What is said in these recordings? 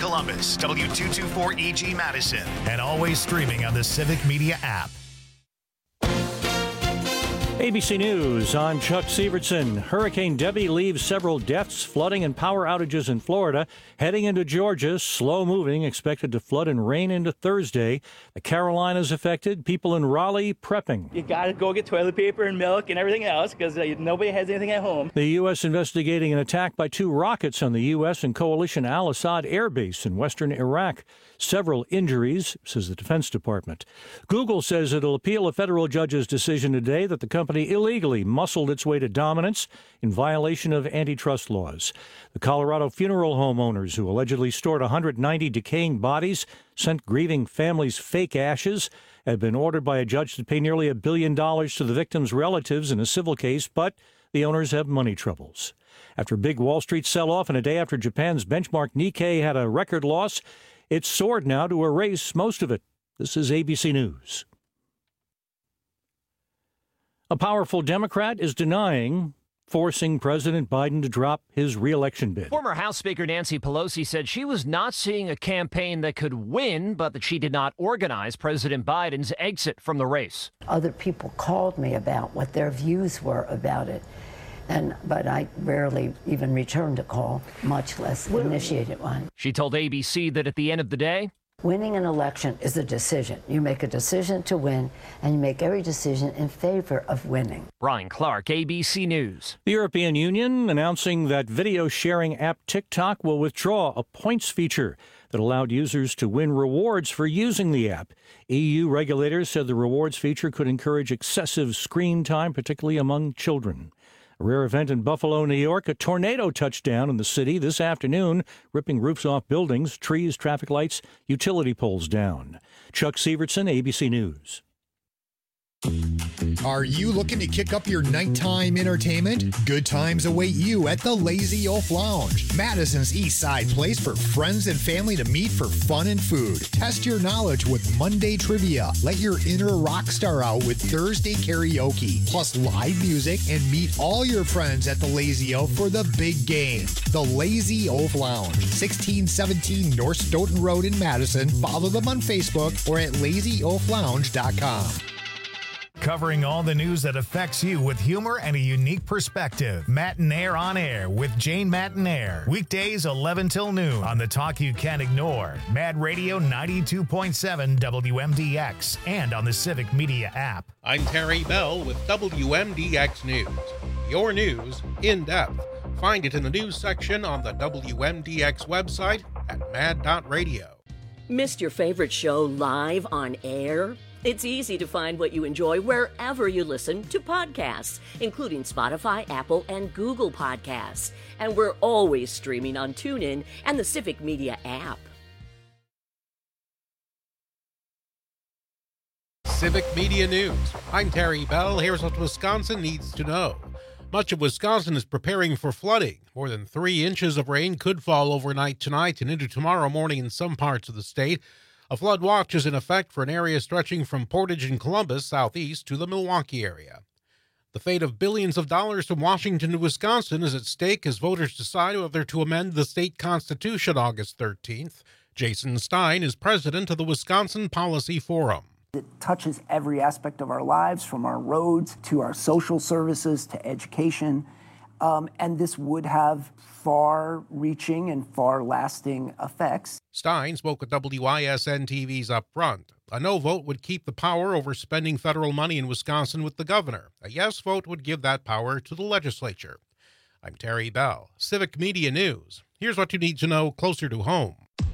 Columbus, W224EG Madison, and always streaming on the Civic Media app. ABC News, I'm Chuck Sievertson. Hurricane Debbie leaves several deaths, flooding, and power outages in Florida. Heading into Georgia, slow moving, expected to flood and rain into Thursday. The Carolinas affected, people in Raleigh prepping. You got to go get toilet paper and milk and everything else because nobody has anything at home. The U.S. investigating an attack by 2 rockets on the U.S. and coalition Al-Assad air base in western Iraq. Several injuries, says the Defense Department. Google says it'll appeal a federal judge's decision today that the company illegally muscled its way to dominance in violation of antitrust laws. The Colorado funeral home owners who allegedly stored 190 decaying bodies, sent grieving families fake ashes, have been ordered by a judge to pay nearly $1 billion to the victims' relatives in a civil case, but the owners have money troubles. After a big Wall Street sell-off and a day after Japan's benchmark Nikkei had a record loss, it's soared now to erase most of it. This is ABC News. A powerful Democrat is forcing President Biden to drop his re-election bid. Former House Speaker Nancy Pelosi said she was not seeing a campaign that could win, but that she did not organize President Biden's exit from the race. Other people called me about what their views were about it. But I rarely even returned a call, much less initiated one. She told ABC that at the end of the day, winning an election is a decision. You make a decision to win, and you make every decision in favor of winning. Brian Clark, ABC News. The European Union announcing that video sharing app TikTok will withdraw a points feature that allowed users to win rewards for using the app. EU regulators said the rewards feature could encourage excessive screen time, particularly among children. A rare event in Buffalo, New York. A tornado touched down in the city this afternoon, ripping roofs off buildings, trees, traffic lights, utility poles down. Chuck Sievertson, ABC News. Are you looking to kick up your nighttime entertainment? Good times await you at the Lazy Oaf Lounge, Madison's East Side place for friends and family to meet for fun and food. Test your knowledge with Monday trivia. Let your inner rock star out with Thursday karaoke, plus live music, and meet all your friends at the Lazy Oaf for the big game. The Lazy Oaf Lounge, 1617 North Stoughton Road in Madison. Follow them on Facebook or at lazyoaflounge.com. Covering all the news that affects you with humor and a unique perspective. Matinaire on Air with Jane Matinaire. Weekdays 11 till noon on the talk you can't ignore. Mad Radio 92.7 WMDX and on the Civic Media app. I'm Terry Bell with WMDX News. Your news in depth. Find it in the news section on the WMDX website at mad.radio. Missed your favorite show live on air? It's easy to find what you enjoy wherever you listen to podcasts, including Spotify, Apple, and Google Podcasts. And we're always streaming on TuneIn and the Civic Media app. Civic Media News. I'm Terry Bell. Here's what Wisconsin needs to know. Much of Wisconsin is preparing for flooding. More than 3 inches of rain could fall overnight tonight and into tomorrow morning in some parts of the state. A flood watch is in effect for an area stretching from Portage and Columbus southeast to the Milwaukee area. The fate of billions of dollars from Washington to Wisconsin is at stake as voters decide whether to amend the state constitution August 13th. Jason Stein is president of the Wisconsin Policy Forum. It touches every aspect of our lives, from our roads to our social services to education. And this would have far-reaching and far-lasting effects. Stein spoke at WISN TV's Up Front. A no vote would keep the power over spending federal money in Wisconsin with the governor. A yes vote would give that power to the legislature. I'm Terry Bell, Civic Media News. Here's what you need to know closer to home.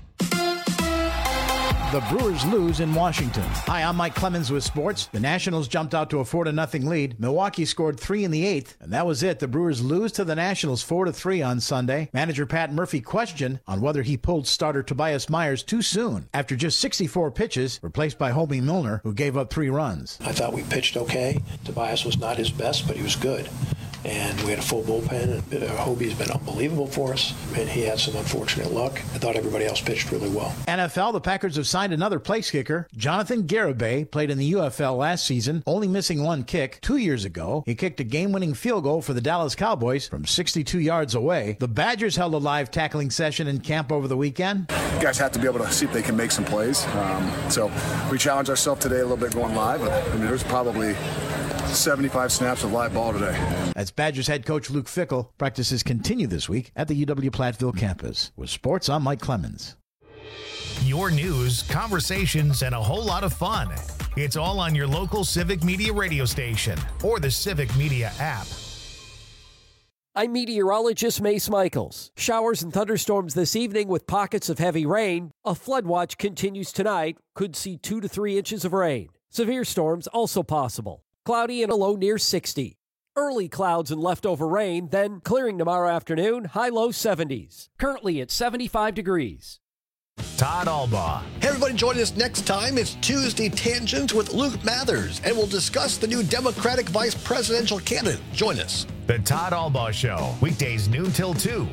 The Brewers lose in Washington. Hi, I'm Mike Clemens with sports. The Nationals jumped out to a 4-0 lead. Milwaukee scored 3 in the 8th, and that was it. The Brewers lose to the Nationals 4-3 on Sunday. Manager Pat Murphy questioned on whether he pulled starter Tobias Myers too soon after just 64 pitches, replaced by Hobie Milner, who gave up 3 runs. I thought we pitched okay. Tobias was not his best, but he was good. and we had a full bullpen. Hobie's been unbelievable for us, and he had some unfortunate luck. I thought everybody else pitched really well. NFL, the Packers have signed another place kicker. Jonathan Garibay played in the UFL last season, only missing one kick. 2 years ago, he kicked a game-winning field goal for the Dallas Cowboys from 62 yards away. The Badgers held a live tackling session in camp over the weekend. You guys have to be able to see if they can make some plays. So we challenged ourselves today a little bit going live. I mean, there's probably 75 snaps of live ball today. As Badgers head coach Luke Fickell, practices continue this week at the UW-Platteville campus. With sports, I'm Mike Clemens. Your news, conversations, and a whole lot of fun. It's all on your local Civic Media radio station or the Civic Media app. I'm meteorologist Mace Michaels. Showers and thunderstorms this evening with pockets of heavy rain. A flood watch continues tonight. Could see 2 to 3 inches of rain. Severe storms also possible. Cloudy and a low near 60. Early clouds and leftover rain, then clearing tomorrow afternoon, high-low 70s. Currently at 75 degrees. Todd Albaugh. Hey, everybody, join us next time. It's Tuesday Tangents with Luke Mathers, and we'll discuss the new Democratic vice presidential candidate. Join us. The Todd Albaugh Show, weekdays noon till 2.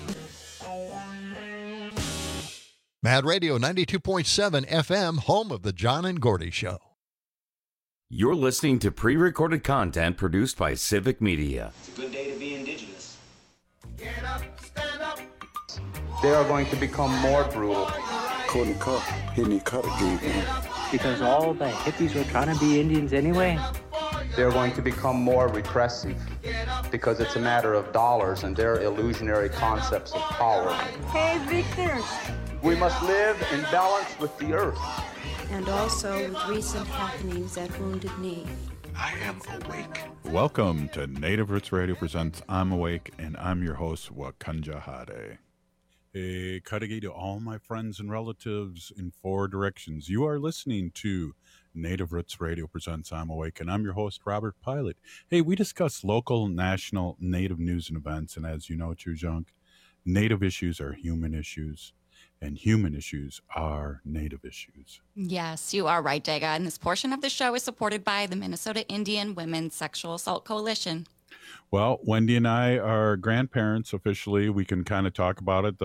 Mad Radio 92.7 FM, home of the John and Gordy Show. You're listening to pre-recorded content produced by Civic Media. It's a good day to be indigenous. Get up, stand up. They are going to become more brutal. Couldn't cut. He didn't cut again. Because all the hippies were trying to be Indians anyway. They're going to become more repressive because it's a matter of dollars and their illusionary concepts of power. Hey, Victor. We must live in balance with the earth. And also with recent happenings at Wounded Knee. I am awake. Welcome to Native Roots Radio presents I'm Awake, and I'm your host, Wakanja Hade. A Kadagi to all my friends and relatives in 4 directions. You are listening to Native Roots Radio presents I'm Awake, and I'm your host, Robert Pilot. Hey, we discuss local, national, Native news and events, and as you know, Chujunk, Native issues are human issues, and human issues are Native issues. Yes, you are right, Dega, and this portion of the show is supported by the Minnesota Indian Women's Sexual Assault Coalition. Well, Wendy and I are grandparents officially. We can kind of talk about it.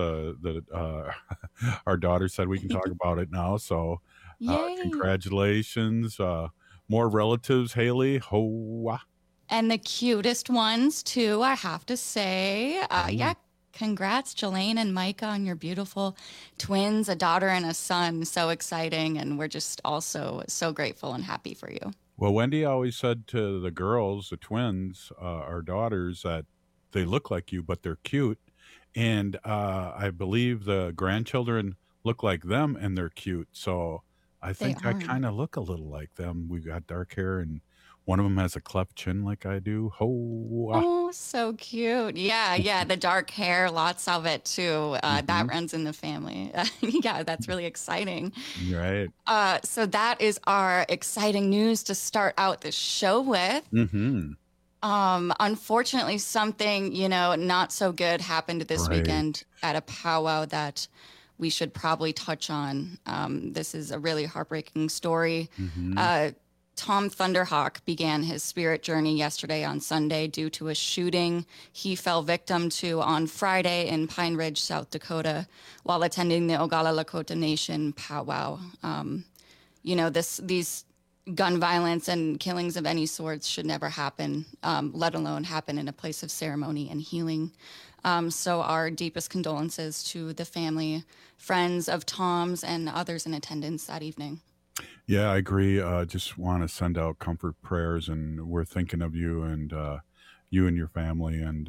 Our daughter said we can talk about it now. So congratulations. More relatives, Haley. Hoa. And the cutest ones, too, I have to say. Congrats, Jelaine and Micah, on your beautiful twins, a daughter and a son. So exciting. And we're just also so grateful and happy for you. Well, Wendy always said to the girls, the twins, our daughters, that they look like you, but they're cute. And I believe the grandchildren look like them and they're cute. So I think I kind of look a little like them. We got dark hair and one of them has a cleft chin like I do. Oh, so cute. Yeah. The dark hair, lots of it too. That runs in the family. Yeah, that's really exciting. Right. So that is our exciting news to start out the show with. Mm-hmm. Unfortunately, something, not so good happened this weekend at a powwow that we should probably touch on. This is a really heartbreaking story. Mm-hmm. Tom Thunderhawk began his spirit journey yesterday on Sunday due to a shooting he fell victim to on Friday in Pine Ridge, South Dakota, while attending the Oglala Lakota Nation powwow. These gun violence and killings of any sorts should never happen, let alone happen in a place of ceremony and healing. So our deepest condolences to the family, friends of Tom's, and others in attendance that evening. Yeah, I agree. Just want to send out comfort prayers, and we're thinking of you and you and your family. And,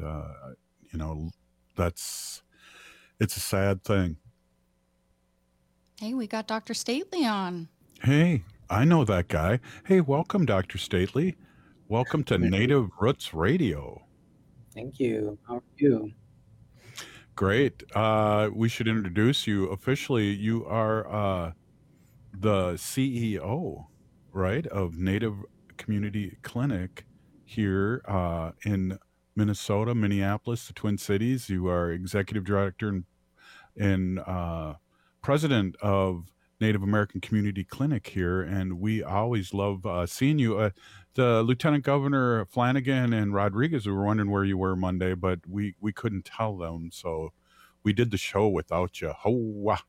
it's a sad thing. Hey, we got Dr. Stately on. Hey, I know that guy. Hey, welcome, Dr. Stately. Welcome to Native Roots Radio. Thank you. How are you? Great. We should introduce you officially. You are the CEO, right, of Native Community Clinic here in Minnesota, Minneapolis, the Twin Cities. You are executive director and president of Native American Community Clinic here, and we always love seeing you. The Lieutenant Governor Flanagan and Rodriguez were wondering where you were Monday, but we couldn't tell them, so we did the show without you. Hoa.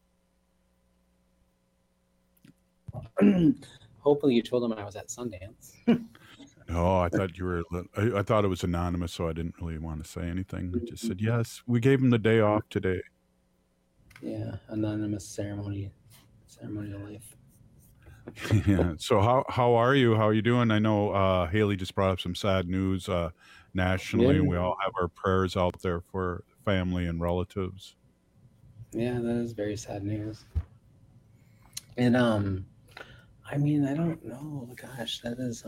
Hopefully you told them I was at Sundance. No, I thought you were. I thought it was anonymous, so I didn't really want to say anything. I just said yes. We gave him the day off today. Yeah, anonymous ceremonial life. Yeah. So how are you? How are you doing? I know Haley just brought up some sad news nationally, Yeah. and we all have our prayers out there for family and relatives. Yeah, that is very sad news. And I mean, I don't know. Gosh, that is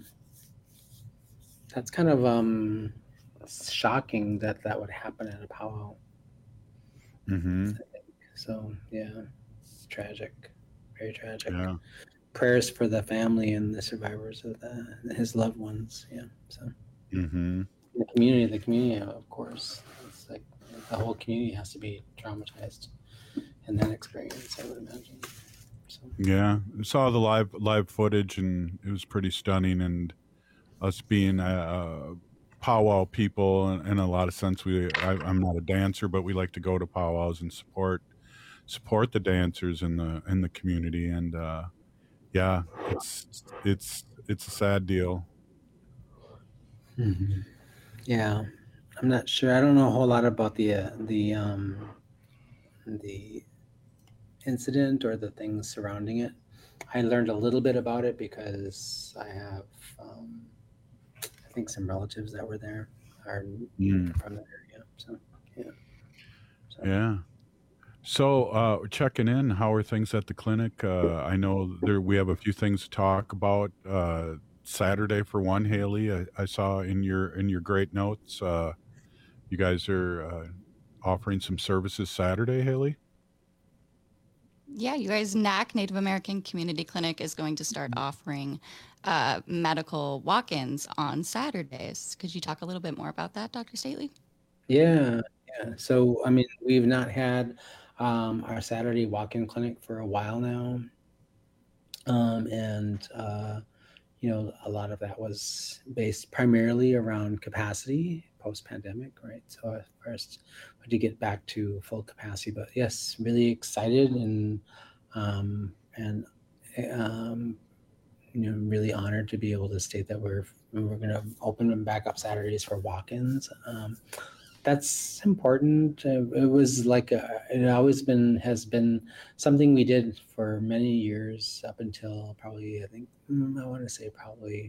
that's kind of shocking that would happen at a powwow. Mm-hmm. So yeah, it's tragic, very tragic. Yeah. Prayers for the family and the survivors of his loved ones. Yeah. So Mm-hmm. the community, of course. It's like the whole community has to be traumatized in that experience, I would imagine. So Yeah. I saw the live footage, and it was pretty stunning. And us being powwow people, in a lot of sense, I'm not a dancer, but we like to go to powwows and support the dancers in the community. And yeah, it's a sad deal. Mhm. Yeah, I'm not sure. I don't know a whole lot about the incident or the things surrounding it. I learned a little bit about it because I have, I think, some relatives that were there are from that area. So yeah. Yeah. So checking in, how are things at the clinic? I know we have a few things to talk about. Saturday, for one, Haley, I saw in your great notes, you guys are offering some services Saturday, Haley. Yeah, you guys, NAC, Native American Community Clinic, is going to start offering medical walk-ins on Saturdays. Could you talk a little bit more about that, Dr. Stately? Yeah. So, I mean, we've not had our Saturday walk-in clinic for a while now. And a lot of that was based primarily around capacity post-pandemic, right? So at first, we had to get back to full capacity. But yes, really excited and really honored to be able to state that we're going to open them back up Saturdays for walk-ins. That's important. It was like it always has been something we did for many years up until probably, I think, I want to say probably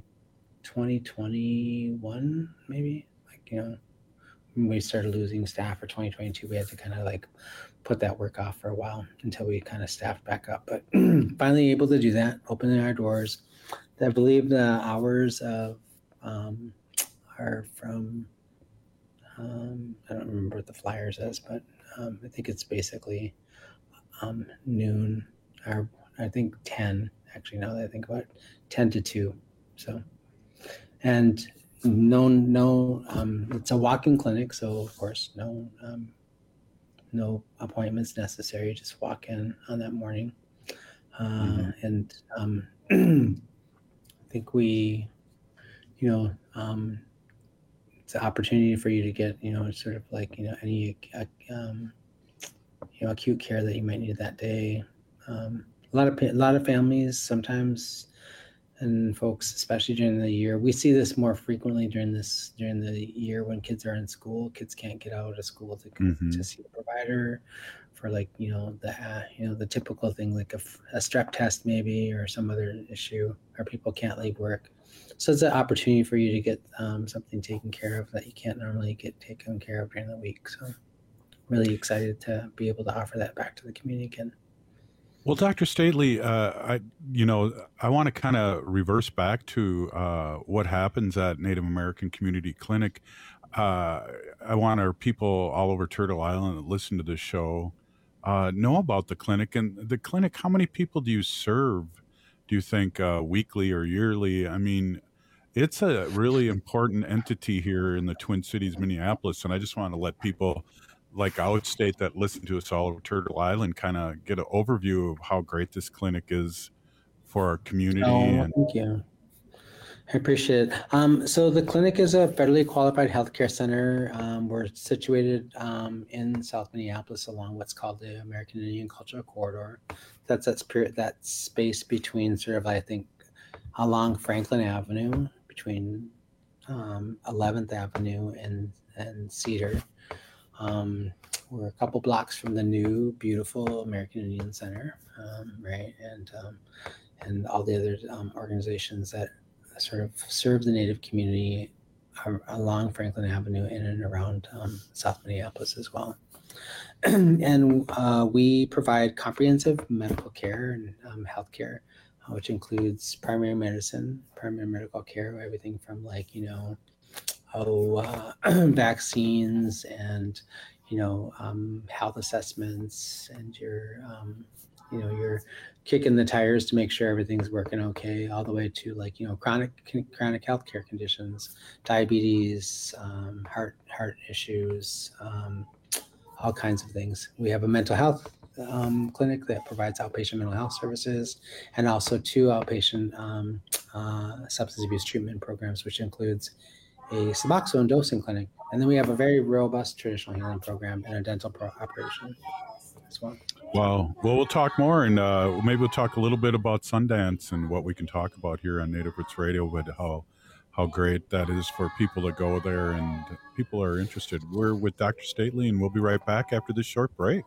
2021, maybe. When we started losing staff for 2022, we had to kind of like put that work off for a while until we kind of staffed back up. But finally able to do that, opening our doors. I believe the hours of are from I don't remember what the flyer says, but I think it's basically noon, or I think 10, actually, now that I think about it, 10 to 2. So, and no, it's a walk-in clinic, so of course, no appointments necessary, just walk in on that morning. And I think we, it's an opportunity for you to get, sort of like, any, acute care that you might need that day. A lot of families sometimes, and folks, especially during the year, we see this more frequently during the year when kids are in school. Kids can't get out of school to see the provider for the typical thing, like a strep test maybe, or some other issue, or people can't leave work. So it's an opportunity for you to get something taken care of that you can't normally get taken care of during the week. So really excited to be able to offer that back to the community again. Well, Dr. Stately, I want to kind of reverse back to what happens at Native American Community Clinic. I want our people all over Turtle Island that listen to this show know about the clinic. And the clinic, how many people do you serve, do you think, weekly or yearly? I mean, it's a really important entity here in the Twin Cities, Minneapolis. And I just want to let people like outstate that listen to us all over Turtle Island kind of get an overview of how great this clinic is for our community. Thank you. I appreciate it. So the clinic is a federally qualified healthcare center. We're situated in South Minneapolis along what's called the American Indian Cultural Corridor. That's that space between sort of, I think, along Franklin Avenue, between 11th Avenue and Cedar. We're a couple blocks from the new, beautiful American Indian Center, right? And all the other organizations that sort of serve the Native community along Franklin Avenue in and around South Minneapolis as well. And we provide comprehensive medical care and health care, which includes primary medicine, primary medical care, everything from vaccines and, health assessments and you're kicking the tires to make sure everything's working okay, all the way to chronic healthcare conditions, diabetes, heart issues, all kinds of things. We have a mental health clinic that provides outpatient mental health services, and also 2 outpatient substance abuse treatment programs, which includes a Suboxone dosing clinic. And then we have a very robust traditional healing program and a dental operation as well. Wow. Well, we'll talk more, and maybe we'll talk a little bit about Sundance and what we can talk about here on Native Roots Radio, but how great that is for people to go there and people are interested. We're with Dr. Stately, and we'll be right back after this short break.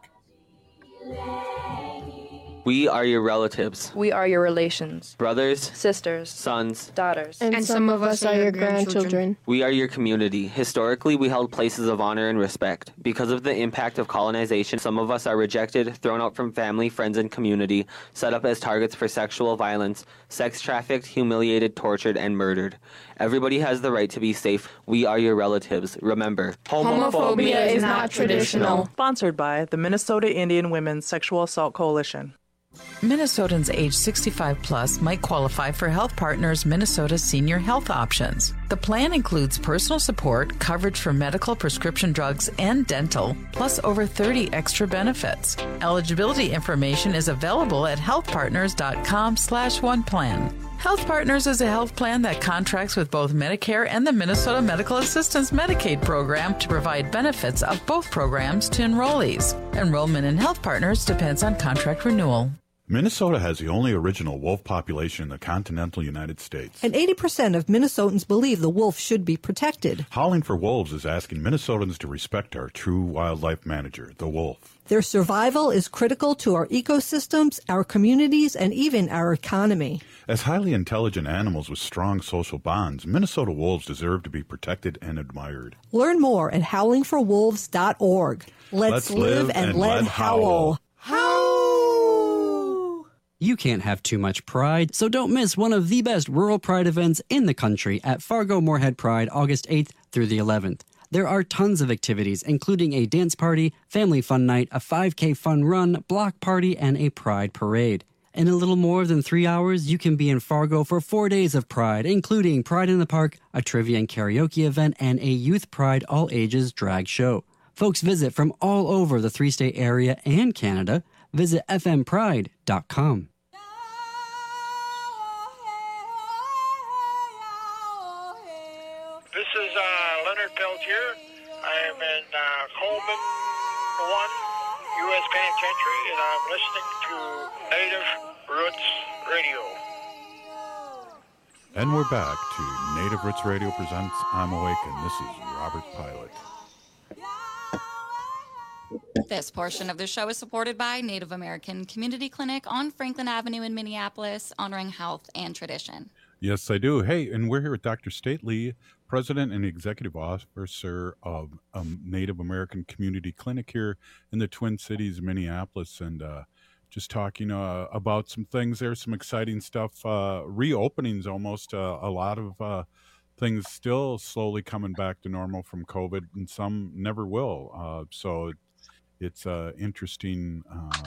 We are your relatives. We are your relations. Brothers. Sisters. Sons. Daughters. And some of us are your grandchildren. We are your community. Historically, we held places of honor and respect. Because of the impact of colonization, some of us are rejected, thrown out from family, friends, and community, set up as targets for sexual violence, sex trafficked, humiliated, tortured, and murdered. Everybody has the right to be safe. We are your relatives. Remember, homophobia is not traditional. Sponsored by the Minnesota Indian Women's Sexual Assault Coalition. Minnesotans age 65 plus might qualify for Health Partners Minnesota Senior Health Options. The plan includes personal support, coverage for medical, prescription drugs, and dental, plus over 30 extra benefits. Eligibility information is available at healthpartners.com/oneplan. Health Partners is a health plan that contracts with both Medicare and the Minnesota Medical Assistance Medicaid program to provide benefits of both programs to enrollees. Enrollment in Health Partners depends on contract renewal. Minnesota has the only original wolf population in the continental United States. And 80% of Minnesotans believe the wolf should be protected. Howling for Wolves is asking Minnesotans to respect our true wildlife manager, the wolf. Their survival is critical to our ecosystems, our communities, and even our economy. As highly intelligent animals with strong social bonds, Minnesota wolves deserve to be protected and admired. Learn more at howlingforwolves.org. Let's live and let howl. You can't have too much pride, so don't miss one of the best rural pride events in the country at Fargo-Moorhead Pride, August 8th through the 11th. There are tons of activities, including a dance party, family fun night, a 5K fun run, block party, and a pride parade. In a little more than 3 hours, you can be in Fargo for 4 days of Pride, including Pride in the Park, a trivia and karaoke event, and a Youth Pride all-ages drag show. Folks visit from all over the 3-state area and Canada. Visit fmpride.com. This is Leonard Peltier. I am in Coleman 1, U.S. Penitentiary, and I'm listening to Native Roots Radio. And we're back to Native Roots Radio presents I'm Awake, and this is Robert Pilot. This portion of the show is supported by Native American Community Clinic on Franklin Avenue in Minneapolis, honoring health and tradition. Yes, I do. Hey, and we're here with Dr. Stately, President and Executive Officer of Native American Community Clinic here in the Twin Cities, Minneapolis, and just talking about some things there, some exciting stuff, reopenings almost, a lot of things still slowly coming back to normal from COVID, and some never will. So it's an interesting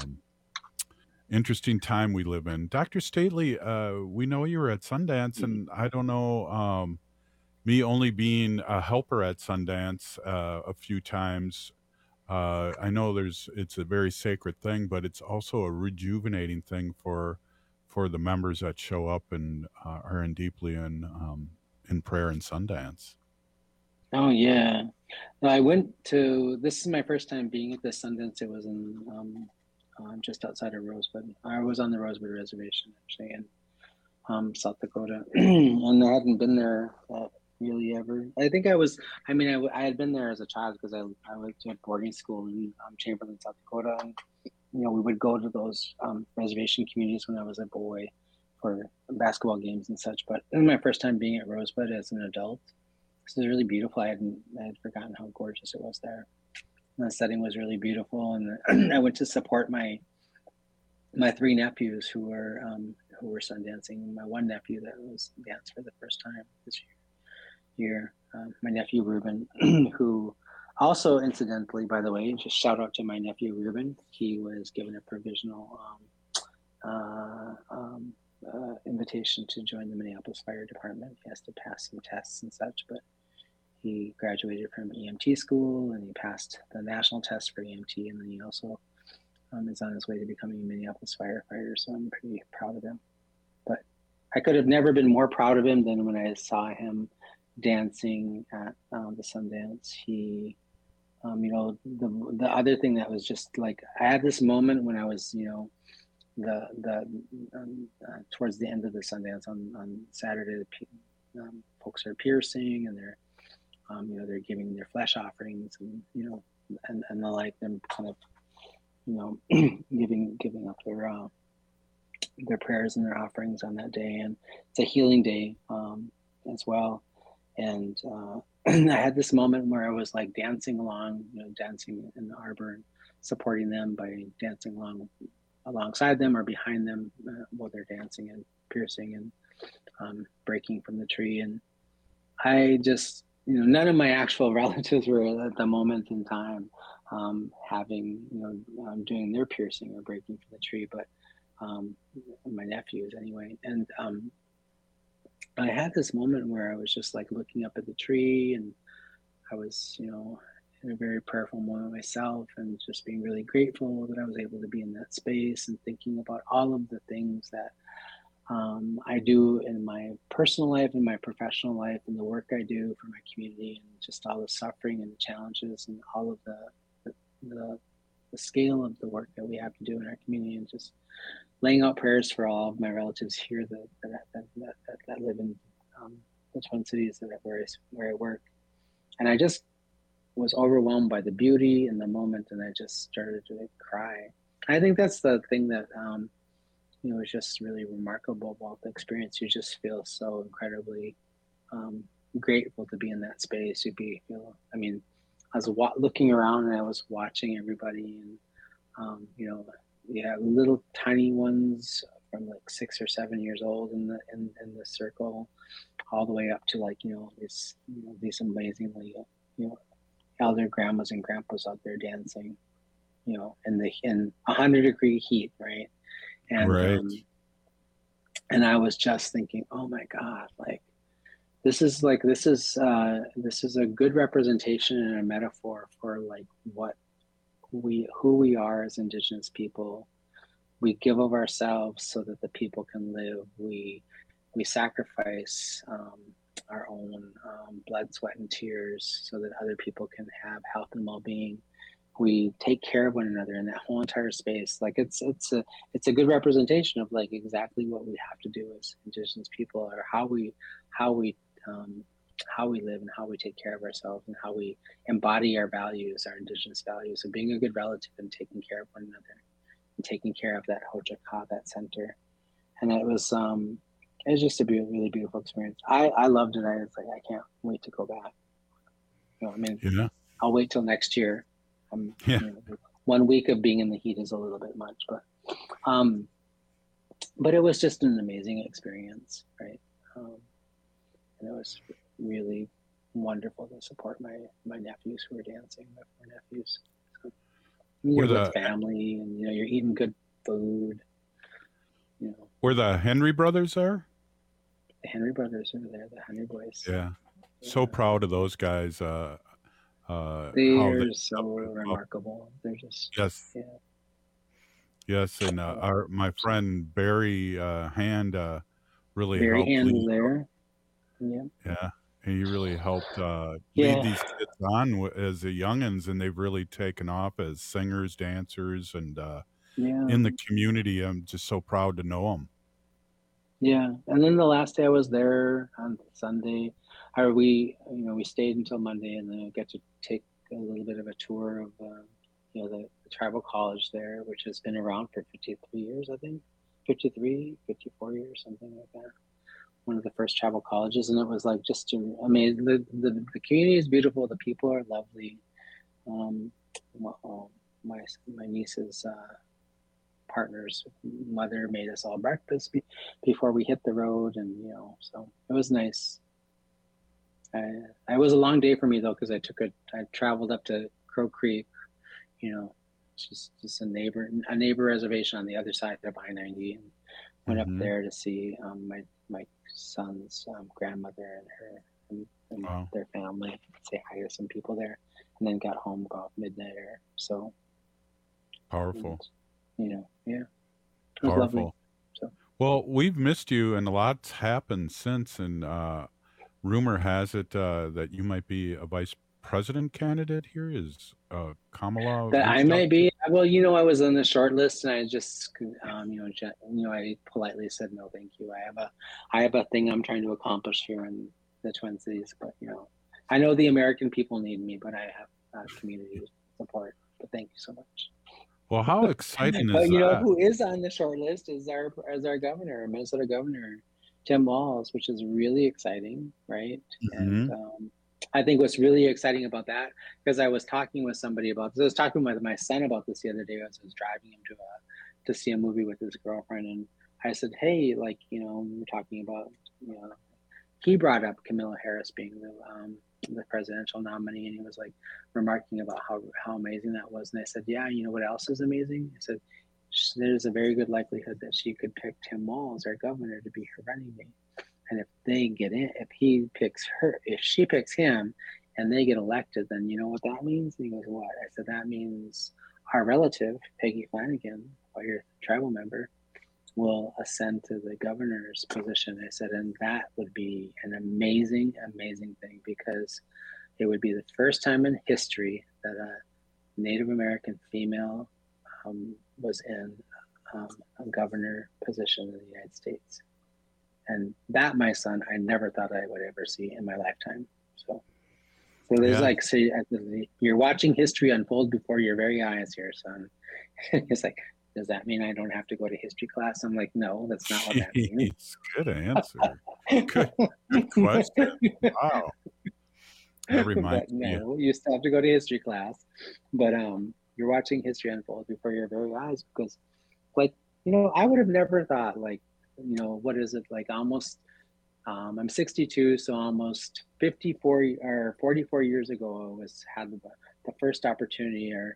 time we live in. Dr. Stately, we know you were at Sundance, and I don't know, me only being a helper at Sundance a few times, I know it's a very sacred thing, but it's also a rejuvenating thing for the members that show up and are in deeply in prayer and Sundance. Oh yeah, no, I went to. This is my first time being at the Sundance. It was in just outside of Rosebud. I was on the Rosebud Reservation actually in South Dakota, and I hadn't been there really ever. I think I was. I mean, I had been there as a child because I went to boarding school in Chamberlain, South Dakota, and we would go to those reservation communities when I was a boy for basketball games and such. But it was my first time being at Rosebud as an adult. This is really beautiful. I had forgotten how gorgeous it was there. And the setting was really beautiful, and I went to support my three nephews who were Sundancing. My one nephew that was danced for the first time this year. My nephew Ruben, who also incidentally, by the way, just shout out to my nephew Ruben. He was given a provisional invitation to join the Minneapolis Fire Department. He has to pass some tests and such, but he graduated from EMT school and he passed the national test for EMT, and then he also is on his way to becoming a Minneapolis firefighter, so I'm pretty proud of him. But I could have never been more proud of him than when I saw him dancing at the Sundance. He the other thing that was just like, I had this moment when I was towards the end of the Sundance on Saturday, folks are piercing and they're they're giving their flesh offerings and and the like, them kind of giving up their prayers and their offerings on that day, and it's a healing day as well. And I had this moment where I was like dancing along, dancing in the arbor and supporting them by dancing alongside them or behind them while they're dancing and piercing and breaking from the tree. And I just, none of my actual relatives were at the moment in time having, doing their piercing or breaking from the tree, but my nephews anyway. And I had this moment where I was just like looking up at the tree, and I was, in a very prayerful moment myself, and just being really grateful that I was able to be in that space and thinking about all of the things that I do in my personal life and my professional life and the work I do for my community, and just all the suffering and the challenges and all of the scale of the work that we have to do in our community, and just laying out prayers for all of my relatives here that live in the Twin Cities where I work. And I just was overwhelmed by the beauty in the moment, and I just started to cry. I think that's the thing that is just really remarkable about the experience. You just feel so incredibly grateful to be in that space. I was looking around and I was watching everybody, and you have little tiny ones from like 6 or 7 years old in the circle, all the way up to like these amazingly elder grandmas and grandpas out there dancing, in 100-degree heat, right? And right. And I was just thinking, oh my God, like this is a good representation and a metaphor for like who we are as Indigenous people. We give of ourselves so that the people can live. We sacrifice our own blood, sweat, and tears so that other people can have health and well-being. We take care of one another in that whole entire space. Like it's a good representation of like exactly what we have to do as Indigenous people, or how we live and how we take care of ourselves and how we embody our values, our Indigenous values of being a good relative and taking care of one another and taking care of that Hoja-Ka, that center. And it was just a really beautiful experience. I loved it. I was like, I can't wait to go back. I'll wait till next year. 1 week of being in the heat is a little bit much, but it was just an amazing experience, right? And it was really wonderful to support my nephews who were dancing, my four nephews. So, you're with family, and you're eating good food. Were the Henry brothers there? The Henry brothers are there, the Henry boys. Yeah. So proud of those guys. They're so remarkable. They're just yes, and my friend Barry Hand really Barry helped Hand lead. there. Yeah, and he really helped Yeah. lead these kids on as the youngins, and they've really taken off as singers, dancers, and in the community. I'm just so proud to know them. Yeah, and then the last day I was there on Sunday, we stayed until Monday, and then I got to take a little bit of a tour of the tribal college there, which has been around for 53 years, I think, 54 years, something like that. One of the first tribal colleges, and it was like just amazing. The community is beautiful. The people are lovely. My niece's partner's mother made us all breakfast before we hit the road, and so it was nice. It was a long day for me though, because I traveled up to Crow Creek, just a neighbor reservation on the other side of I-90, and went up there to see my son's grandmother and Wow. their family, say hi to some people there, and then got home about midnight or so. Powerful. And, it was Powerful. lovely. So. Well, we've missed you, and a lot's happened since. And rumor has it that you might be a vice president candidate here. Is Kamala? That I may be. Well, I was on the short list, and I just, I politely said no, thank you. I have a thing I'm trying to accomplish here in the Twin Cities, but I know the American people need me, but I have community support. But thank you so much. Well, how exciting is But that? who is on the short list is our governor, Minnesota Governor Tim Walz, which is really exciting, right? And I think what's really exciting about that, because I was talking with somebody about this. I was talking with my son about this the other day as I was driving him to see a movie with his girlfriend, and I said, hey, we were talking about, he brought up Kamala Harris being the presidential nominee, and he was like remarking about how amazing that was. And I said, yeah, what else is amazing? I said, there's a very good likelihood that she could pick Tim Walz, our governor, to be her running mate. And if they get in, if she picks him and they get elected, then you know what that means? And he goes, what? I said, that means our relative, Peggy Flanagan, your tribal member, will ascend to the governor's position. I said, and that would be an amazing, amazing thing, because it would be the first time in history that a Native American female was in a governor position in the United States. And that, my son, I never thought I would ever see in my lifetime. So there's you're watching history unfold before your very eyes here, son. It's like, does that mean I don't have to go to history class? I'm like, no, that's not what that means. Good answer. Good question. Wow. That reminds me. No, you still have to go to history class, but you're watching history unfold before your very eyes, because, I would have never thought, what is it, almost, I'm 62, so almost 54 or 44 years ago, I had the first opportunity, or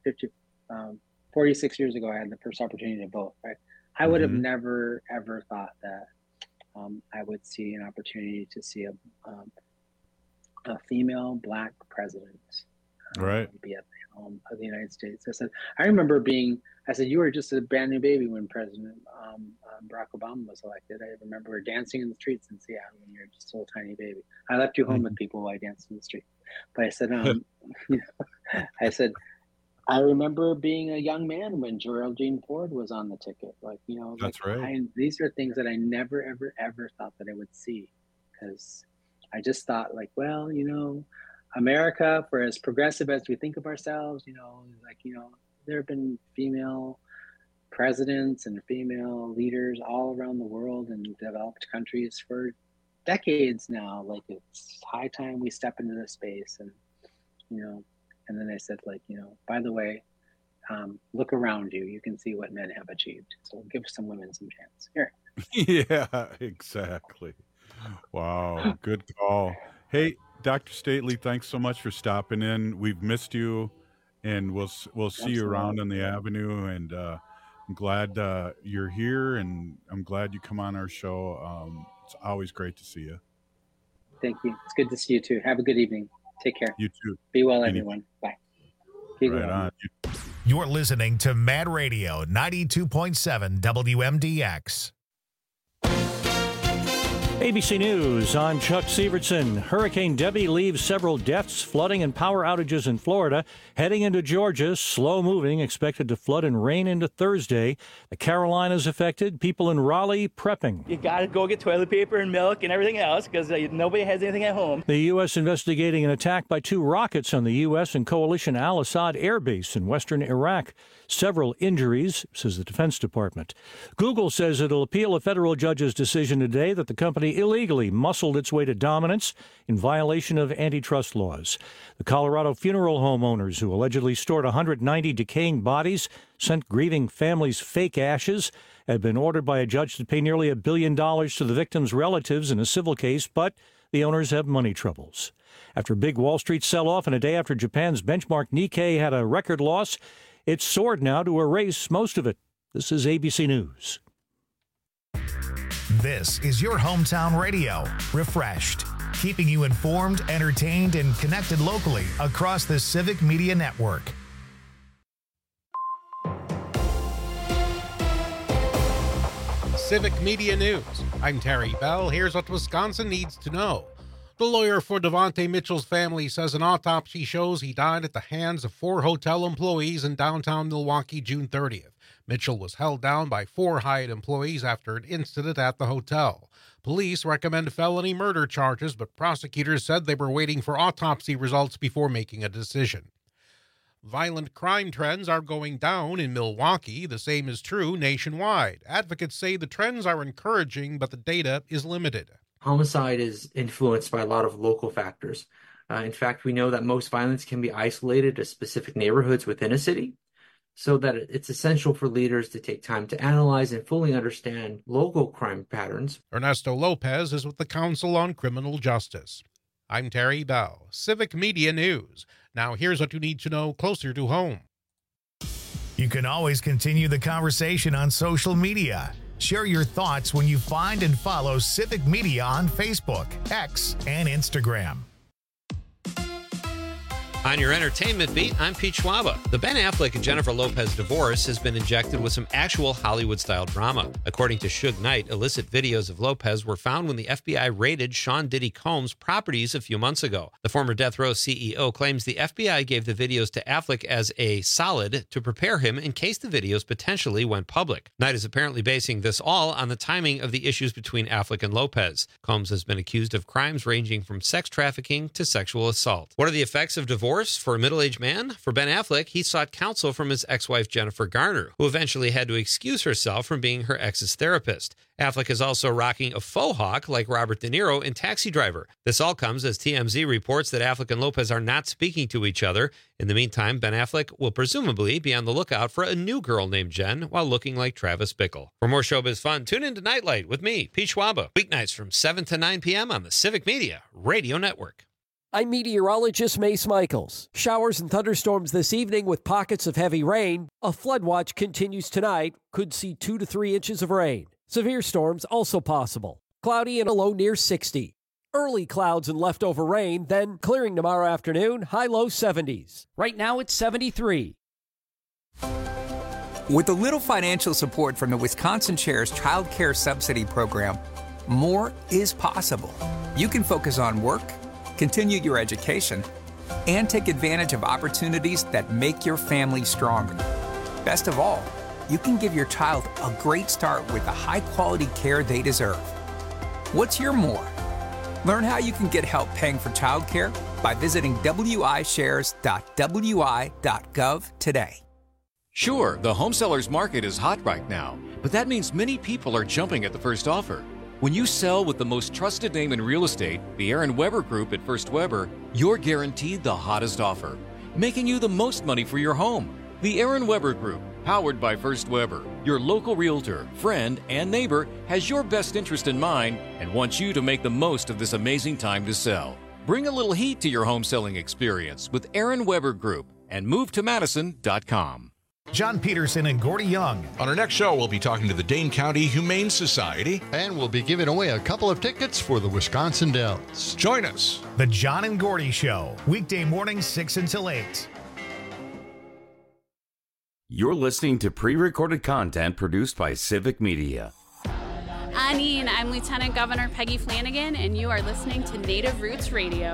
46 years ago, I had the first opportunity to vote, right? I would have never, ever thought that I would see an opportunity to see a female Black president be at the helm of the United States. I remember you were just a brand new baby when President Barack Obama was elected. I remember dancing in the streets in Seattle when you were just a little tiny baby. I left you home with people while I danced in the street. But I said, I remember being a young man when Geraldine Ford was on the ticket. That's right. These are things that I never, ever, ever thought that I would see, because I just thought, America, for as progressive as we think of ourselves, there have been female presidents and female leaders all around the world and developed countries for decades now. It's high time we step into this space, and and then I said, by the way, look around you. You can see what men have achieved. So give some women some chance. Here. Yeah, exactly. Wow, good call. Hey, Dr. Stately, thanks so much for stopping in. We've missed you, and we'll see you around on the avenue. And I'm glad you're here, and I'm glad you come on our show. It's always great to see you. Thank you. It's good to see you too. Have a good evening. Take care. You too. Be well, everyone. Bye. Be Right well. on. You're listening to Mad Radio 92.7 WMDX. ABC News, I'm Chuck Sievertson. Hurricane Debbie leaves several deaths, flooding, and power outages in Florida. Heading into Georgia, slow moving, expected to flood and rain into Thursday. The Carolinas affected, people in Raleigh prepping. You got to go get toilet paper and milk and everything else because nobody has anything at home. The U.S. investigating an attack by 2 rockets on the U.S. and coalition Al-Assad Air Base in western Iraq. Several injuries, says the Defense Department. Google says it'll appeal a federal judge's decision today that the company illegally muscled its way to dominance in violation of antitrust laws. The Colorado funeral home owners who allegedly stored 190 decaying bodies, sent grieving families fake ashes, have been ordered by a judge to pay nearly $1 billion to the victims' relatives in a civil case, but the owners have money troubles. After a big Wall Street sell-off and a day after Japan's benchmark Nikkei had a record loss, it's soared now to erase most of it. This is ABC News. This is your hometown radio, Refreshed, keeping you informed, entertained, and connected locally across the Civic Media Network. Civic Media News. I'm Terry Bell. Here's what Wisconsin needs to know. The lawyer for Devontae Mitchell's family says an autopsy shows he died at the hands of 4 hotel employees in downtown Milwaukee June 30th. Mitchell was held down by 4 Hyatt employees after an incident at the hotel. Police recommend felony murder charges, but prosecutors said they were waiting for autopsy results before making a decision. Violent crime trends are going down in Milwaukee. The same is true nationwide. Advocates say the trends are encouraging, but the data is limited. Homicide is influenced by a lot of local factors. In fact, we know that most violence can be isolated to specific neighborhoods within a city, so that it's essential for leaders to take time to analyze and fully understand local crime patterns. Ernesto Lopez is with the Council on Criminal Justice. I'm Terry Bell, Civic Media News. Now here's what you need to know closer to home. You can always continue the conversation on social media. Share your thoughts when you find and follow Civic Media on Facebook, X, and Instagram. On your entertainment beat, I'm Pete Schwaba. The Ben Affleck and Jennifer Lopez divorce has been injected with some actual Hollywood-style drama. According to Suge Knight, illicit videos of Lopez were found when the FBI raided Sean Diddy Combs' properties a few months ago. The former Death Row CEO claims the FBI gave the videos to Affleck as a solid to prepare him in case the videos potentially went public. Knight is apparently basing this all on the timing of the issues between Affleck and Lopez. Combs has been accused of crimes ranging from sex trafficking to sexual assault. What are the effects of divorce for a middle-aged man? For Ben Affleck, he sought counsel from his ex-wife Jennifer Garner, who eventually had to excuse herself from being her ex's therapist. Affleck is also rocking a faux hawk like Robert De Niro in Taxi Driver. This all comes as TMZ reports that Affleck and Lopez are not speaking to each other. In the meantime, Ben Affleck will presumably be on the lookout for a new girl named Jen while looking like Travis Bickle. For more showbiz fun, tune in to Nightlight with me, Pete Schwaba, weeknights from 7 to 9 p.m. on the Civic Media Radio Network. I'm meteorologist Mace Michaels. Showers and thunderstorms this evening with pockets of heavy rain. A flood watch continues tonight. Could see 2 to 3 inches of rain. Severe storms also possible. Cloudy and a low near 60. Early clouds and leftover rain, then clearing tomorrow afternoon, high-low 70s. Right now it's 73. With a little financial support from the Wisconsin Chair's Child Care Subsidy Program, more is possible. You can focus on work, continue your education, and take advantage of opportunities that make your family stronger. Best of all, you can give your child a great start with the high-quality care they deserve. What's your more? Learn how you can get help paying for childcare by visiting wishares.wi.gov today. Sure, the home seller's market is hot right now, but that means many people are jumping at the first offer. When you sell with the most trusted name in real estate, the Aaron Weber Group at First Weber, you're guaranteed the hottest offer, making you the most money for your home. The Aaron Weber Group, powered by First Weber, your local realtor, friend, and neighbor, has your best interest in mind and wants you to make the most of this amazing time to sell. Bring a little heat to your home selling experience with Aaron Weber Group and move to Madison.com. John Peterson and Gordy Young. On our next show, we'll be talking to the Dane County Humane Society. And we'll be giving away a couple of tickets for the Wisconsin Dells. Join us. The John and Gordy Show, weekday mornings 6 until 8. You're listening to pre-recorded content produced by Civic Media. Anine, I'm Lieutenant Governor Peggy Flanagan, and you are listening to Native Roots Radio.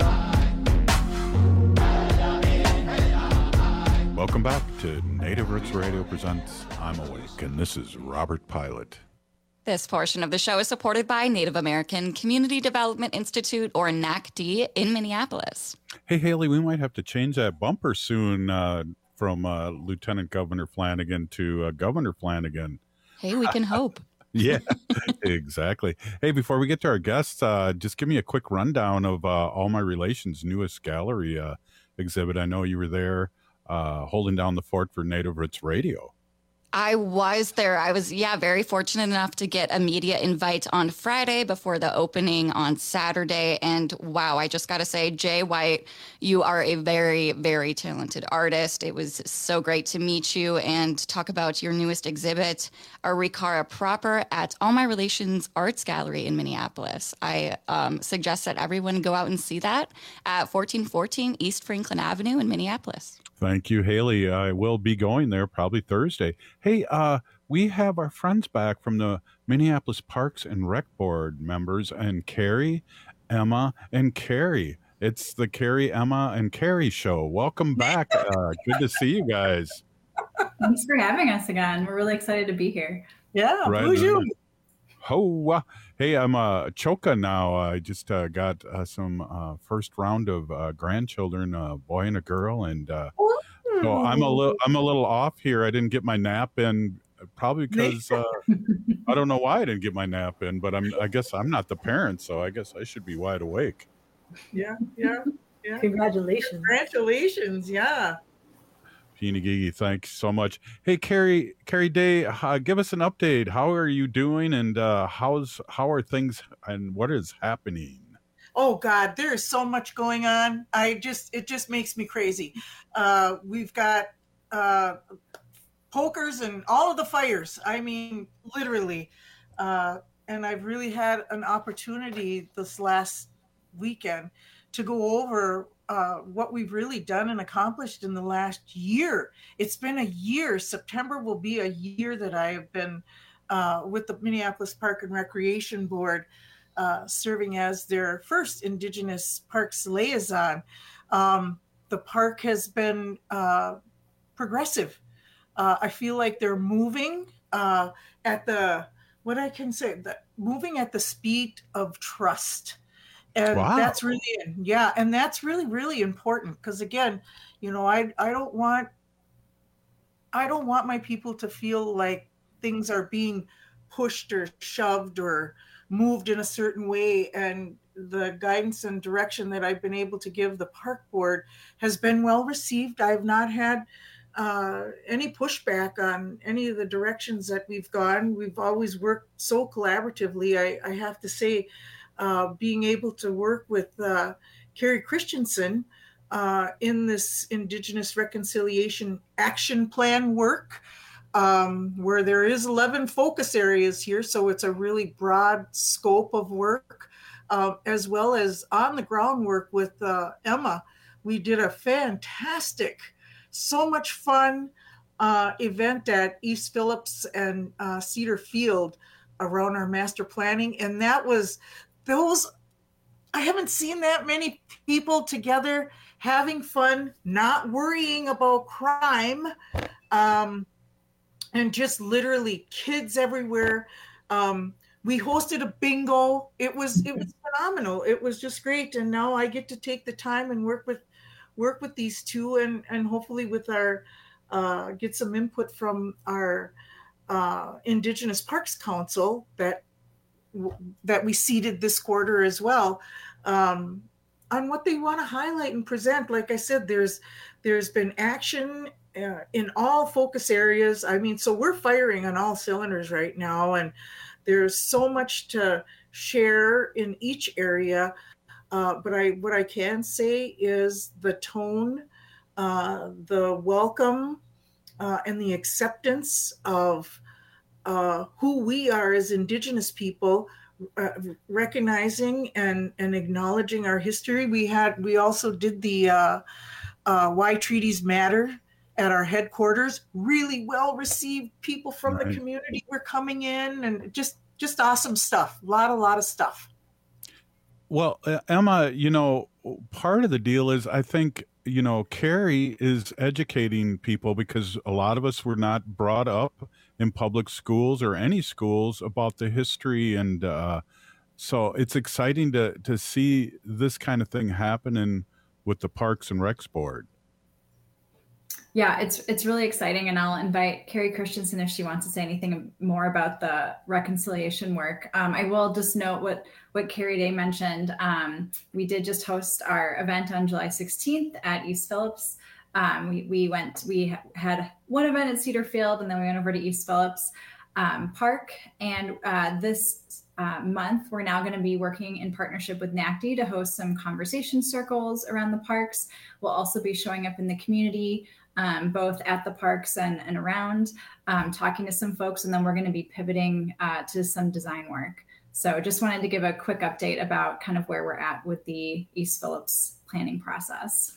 Welcome back to Native Roots Radio presents I'm Awake, and this is Robert Pilot. This portion of the show is supported by Native American Community Development Institute, or NACD, in Minneapolis. Hey, Haley, we might have to change that bumper soon from Lieutenant Governor Flanagan to Governor Flanagan. Hey, we can hope. Yeah, exactly. Hey, before we get to our guests, just give me a quick rundown of All My Relations' newest gallery exhibit. I know you were there holding down the fort for Native Roots Radio. I was there. I was, very fortunate enough to get a media invite on Friday before the opening on Saturday. And wow, I just got to say, Jay White, you are a very, very talented artist. It was so great to meet you and talk about your newest exhibit, Arikara Proper, at All My Relations Arts Gallery in Minneapolis. I suggest that everyone go out and see that at 1414 East Franklin Avenue in Minneapolis. Thank you, Haley. I will be going there probably Thursday. Hey, we have our friends back from the Minneapolis Parks and Rec Board members, and Carrie, Emma, and Carrie. It's the Carrie, Emma, and Carrie show. Welcome back. Good to see you guys. Thanks for having us again. We're really excited to be here. Yeah, right. Who's you? Oh, hey, I'm Choka now. I just got some first round of grandchildren, a boy and a girl, and so I'm a little off here. I didn't get my nap in, probably because I don't know why I didn't get my nap in, but I guess I'm not the parent, so I guess I should be wide awake. Yeah. Congratulations. Yeah. Gigi, thanks so much. Hey, Carrie Day, give us an update. How are you doing, and how are things, and what is happening? Oh God, there is so much going on. It just makes me crazy. We've got pokers and all of the fires. I mean, literally. And I've really had an opportunity this last weekend to go over what we've really done and accomplished in the last year. It's been a year. September will be a year that I have been with the Minneapolis Park and Recreation Board, serving as their first Indigenous Parks liaison. The park has been progressive. I feel like they're moving moving at the speed of trust. And wow. That's really, and that's really, really important. Because again, I don't want my people to feel like things are being pushed or shoved or moved in a certain way. And the guidance and direction that I've been able to give the park board has been well received. I've not had any pushback on any of the directions that we've gone. We've always worked so collaboratively. I have to say, being able to work with Carrie Christensen in this Indigenous Reconciliation Action Plan work, where there is 11 focus areas here. So it's a really broad scope of work, as well as on the ground work with Emma. We did a fantastic, so much fun event at East Phillips and Cedar Field around our master planning. And that was I haven't seen that many people together having fun, not worrying about crime, and just literally kids everywhere. We hosted a bingo. It was phenomenal. It was just great. And now I get to take the time and work with these two and hopefully with our get some input from our Indigenous Parks Council that we seeded this quarter as well, on what they want to highlight and present. Like I said, there's been action in all focus areas. I mean, so we're firing on all cylinders right now, and there's so much to share in each area. But what I can say is the tone, the welcome, and the acceptance of who we are as Indigenous people, recognizing and acknowledging our history. We also did the Why Treaties Matter at our headquarters. Really well received. People from the community were coming in, and just awesome stuff. A lot of stuff. Well, Emma, you know, part of the deal is, I think, you know, Carrie is educating people because a lot of us were not brought up in public schools or any schools about the history. And so it's exciting to see this kind of thing happening with the Parks and Recs Board. Yeah, it's really exciting, and I'll invite Carrie Christensen if she wants to say anything more about the reconciliation work. I will just note what Carrie Day mentioned. We did just host our event on July 16th at East Phillips. We had one event at Cedar Field, and then we went over to East Phillips Park. And this month, we're now going to be working in partnership with NACD to host some conversation circles around the parks. We'll also be showing up in the community, both at the parks and around, talking to some folks, and then we're going to be pivoting to some design work. So just wanted to give a quick update about kind of where we're at with the East Phillips planning process.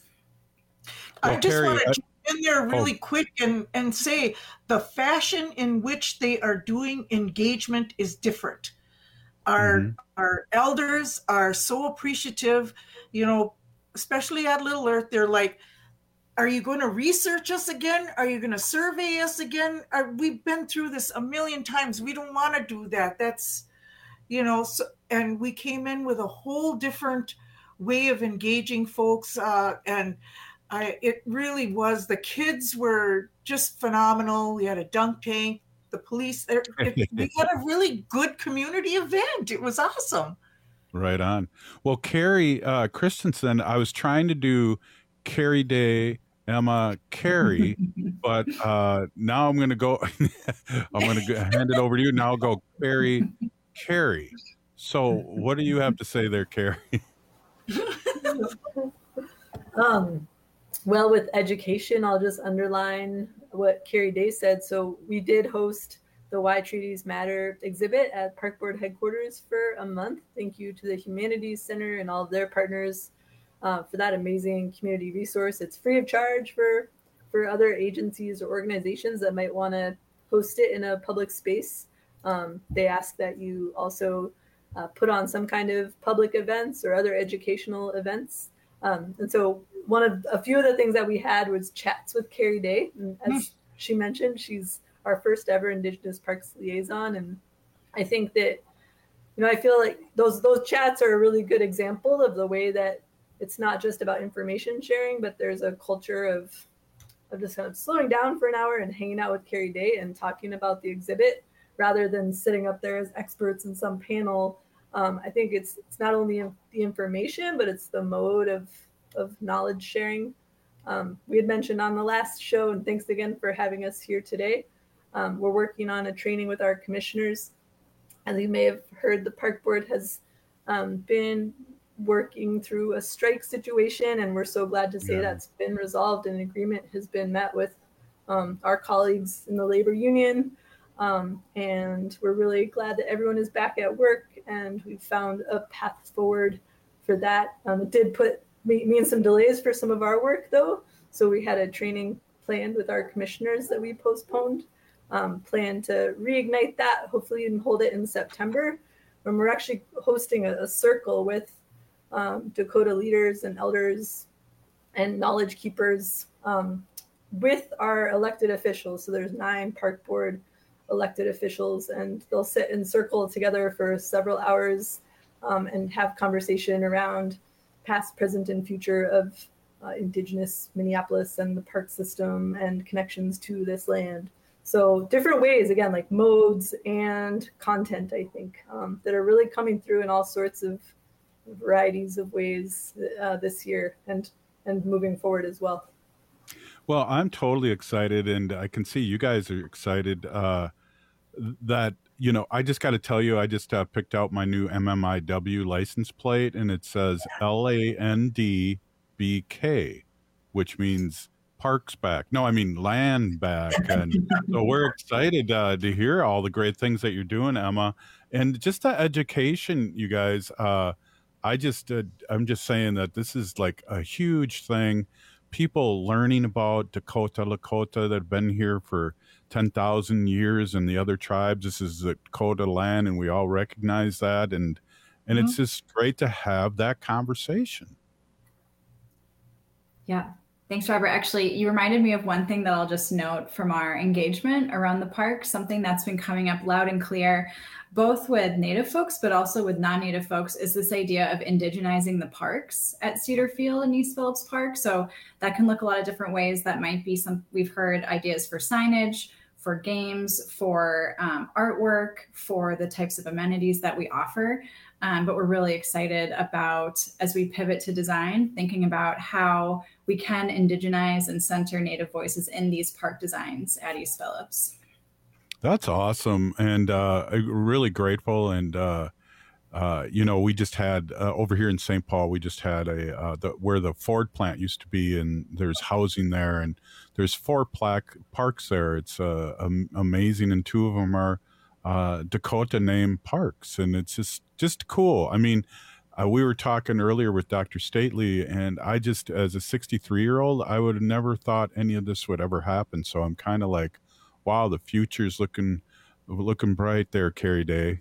I just want to jump in there really quick and say the fashion in which they are doing engagement is different. Our elders are so appreciative, you know, especially at Little Earth. They're like, are you going to research us again? Are you going to survey us again? We've been through this a million times. We don't want to do that. That's, you know, so, and we came in with a whole different way of engaging folks. It really was, the kids were just phenomenal. We had a dunk tank, the police. We had a really good community event. It was awesome. Right on. Well, Carrie Christensen, I was trying to do Carrie Day, Emma, Carrie, but now I'm going to go, I'm going to hand it over to you. Now I'll go Carrie. So what do you have to say there, Carrie? Well, with education, I'll just underline what Carrie Day said. So we did host the Why Treaties Matter exhibit at Park Board headquarters for a month. Thank you to the Humanities Center and all of their partners for that amazing community resource. It's free of charge for other agencies or organizations that might want to host it in a public space. They ask that you also put on some kind of public events or other educational events. And so a few of the things that we had was chats with Carrie Day. And as she mentioned, she's our first ever Indigenous Parks liaison. And I think that, you know, I feel like those chats are a really good example of the way that it's not just about information sharing, but there's a culture of just kind of slowing down for an hour and hanging out with Carrie Day and talking about the exhibit rather than sitting up there as experts in some panel. I think it's not only the information, but it's the mode of knowledge sharing. We had mentioned on the last show, and thanks again for having us here today. We're working on a training with our commissioners. As you may have heard, the Park Board has been working through a strike situation, and we're so glad to say that's been resolved and agreement has been met with our colleagues in the labor union. And we're really glad that everyone is back at work, and we've found a path forward for that. It did put me in some delays for some of our work, though. So we had a training planned with our commissioners that we postponed, plan to reignite that, hopefully, and hold it in September. And we're actually hosting a circle with Dakota leaders and elders and knowledge keepers with our elected officials. So there's 9 Park Board elected officials, and they'll sit in circle together for several hours and have conversation around past, present, and future of Indigenous Minneapolis and the park system and connections to this land. So different ways, again, like modes and content, I think, that are really coming through in all sorts of varieties of ways this year and moving forward as well. Well, I'm totally excited, and I can see you guys are excited that, you know, I just got to tell you, I just picked out my new MMIW license plate, and it says LANDBK, which means parks back. No, I mean land back. And so we're excited to hear all the great things that you're doing, Emma. And just the education, you guys, I'm just saying that this is like a huge thing. People learning about Dakota, Lakota that have been here for 10,000 years and the other tribes. This is the Dakota land, and we all recognize that. And it's just great to have that conversation. Yeah. Thanks, Robert. Actually, you reminded me of one thing that I'll just note from our engagement around the park, something that's been coming up loud and clear, both with Native folks, but also with non-Native folks, is this idea of indigenizing the parks at Cedar Field and East Phillips Park. So that can look a lot of different ways. That might be we've heard ideas for signage, for games, for artwork, for the types of amenities that we offer. But we're really excited about, as we pivot to design, thinking about how we can indigenize and center Native voices in these park designs at East Phillips. That's awesome. And really grateful. And, we just had over here in St. Paul, we just had where the Ford plant used to be, and there's housing there, and there's 4 parks there. It's amazing. And 2 of them are Dakota named parks, and it's just cool. I mean, we were talking earlier with Dr. Stately, and I just, as a 63-year-old, I would have never thought any of this would ever happen. So I'm kind of like, wow, the future's looking bright there, Carrie Day.